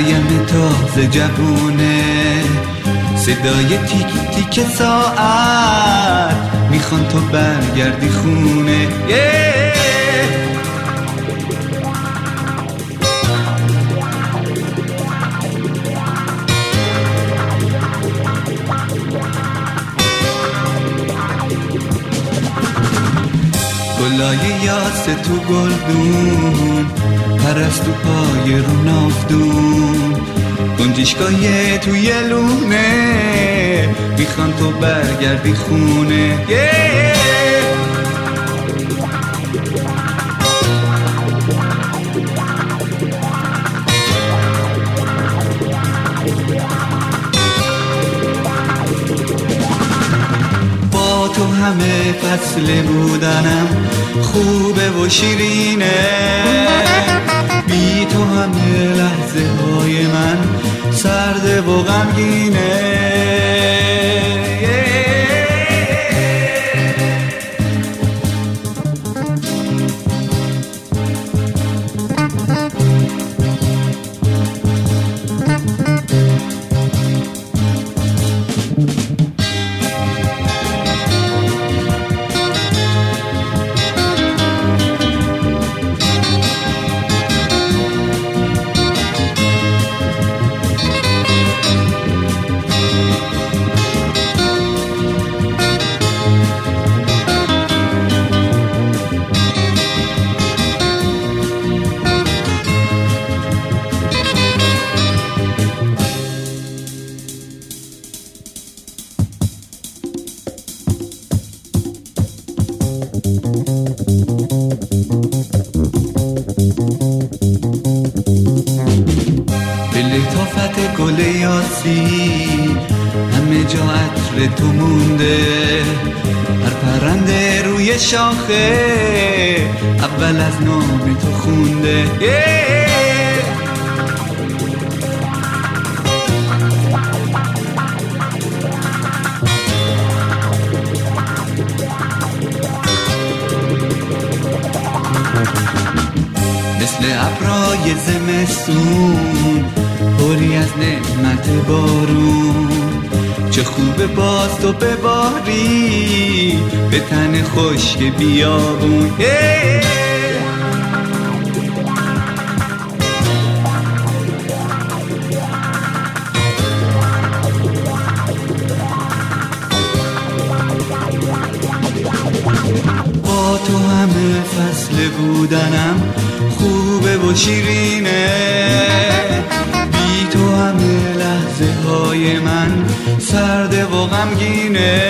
مریم تازه جوونه، صدای تیک تیک ساعت میخوان تو برگردی خونه. گلای یاسه تو گلدون، پرستو پای رو نافدون، گنجشگاه توی لونه میخوان تو برگردی خونه. با تو همه فصل بودنم خوبه و شیرینه، بی تو همه لحظه های من سرده و غمگینه. به لطافت گل یاسی همه جا عطر تو مونده، هر پرنده روی شاخه اول از نام تو خونده. مثل ابرای زمستون پری از نعمت بارون، چه خوبه باز تو بباری به تن خشک بیابون. با تو همه فصل بودنم خوبه و شیرینه، بی تو همه لحظه های من سرده و غمگینه.